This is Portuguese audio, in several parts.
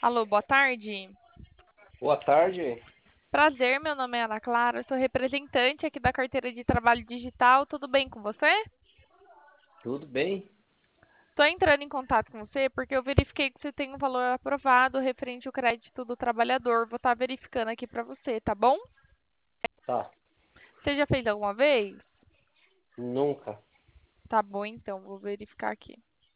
Alô, boa tarde. Boa tarde, Prazer, meu nome é Ana Clara, eu sou representante aqui da carteira de trabalho digital. Tudo bem com você? tudo bem? Estou entrando em contato com você porque eu verifiquei que você tem um valor aprovado referente ao crédito do trabalhador. Vou estar verificando aqui para você, tá bom? Tá, Você já fez alguma vez? nunca. Tá bom, então, vou verificar aqui.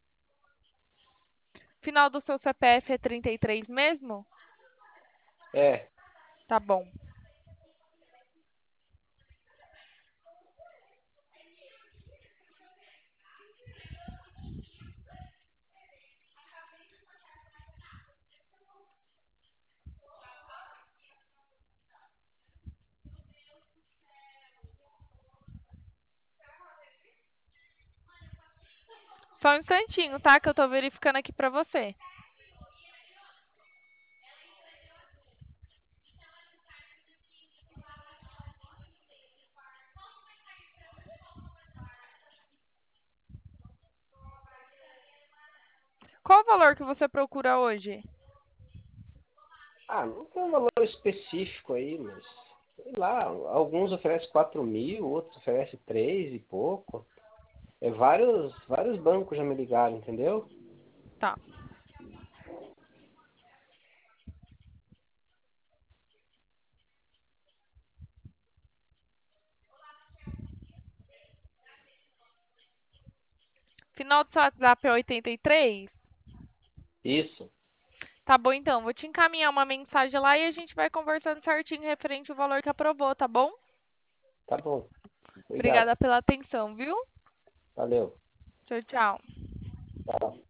Final do seu CPF é 33 mesmo? É, Tá bom. Só um instantinho, tá? Que eu tô verificando aqui para você. Qual o valor que você procura hoje? não tem um valor específico aí, mas sei lá, alguns oferecem 4.000, outros oferecem 3 e pouco. Vários bancos já me ligaram, entendeu? Tá. Final do seu WhatsApp é 83? Isso, Tá bom, então. Vou te encaminhar uma mensagem lá e a gente vai conversando certinho referente ao valor que aprovou, tá bom? tá bom. Obrigado. Obrigada pela atenção, viu? Valeu. Tchau, tchau. Tchau.